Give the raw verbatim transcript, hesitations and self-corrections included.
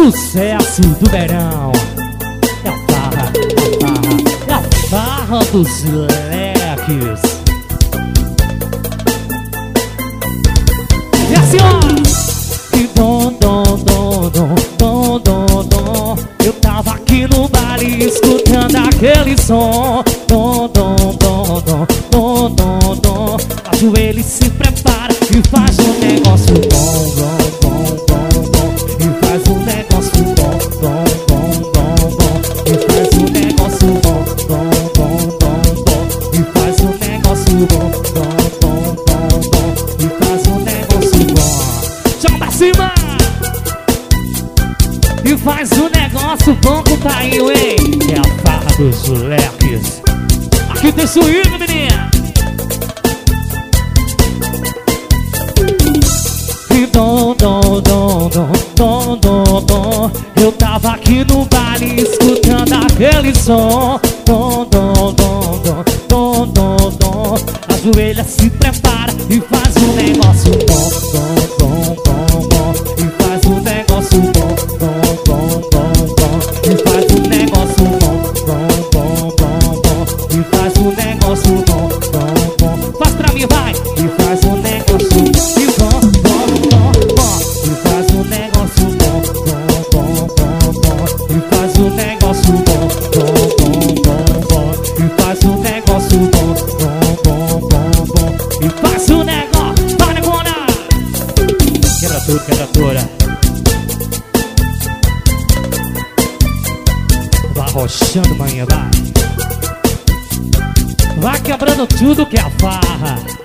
sucesso do verão. É a farra, é a farra, é a farra dos leques. E assim, ó. E dom, dom, dom, dom, dom, dom, dom. Eu tava aqui no baile escutando aquele som. Dom, dom, dom, dom, dom, dom, dom. Ajoelha e se prepara e faz um negócio bom, bom, bom, bom, bom. E faz um negócio bom, bom, bom, bom, bom. E faz um negócio bom, bom, bom, bom, bom. E faz um negócio bom, bom, bom, bom, bom. E faz um negócio bom. Chama pra cima! E faz um negócio bom com o tainho, hein? É a farra dos leques. Aqui tem swing, menina. E dom, dom, dom, dom, dom, dom, dom. Eu tava aqui no baile escutando aquele som. Dom, dom, dom, dom, dom, dom, dom. Ajoelha, se prepara e faz um negócio bom, bom, bom, bom, bom. E faz um negócio bom, bom, bom, bom, bom. E faz um negócio bom, bom, bom, bom, bom. E faz um negócio bom, bom, bom. Faz pra mim, vai! E faz um negócio e bom, bom, bom, bom. E faz um negócio bom, bom, bom, bom, bom. E faz um negócio bom, bom, bom, bom, bom. E faz um negócio bom, bom, bom, bom, bom. E faz um negócio, vai, negona! Quebra tudo, quebra tudo. Vai arrochando, manhã, vai. Vai quebrando tudo que é a farra.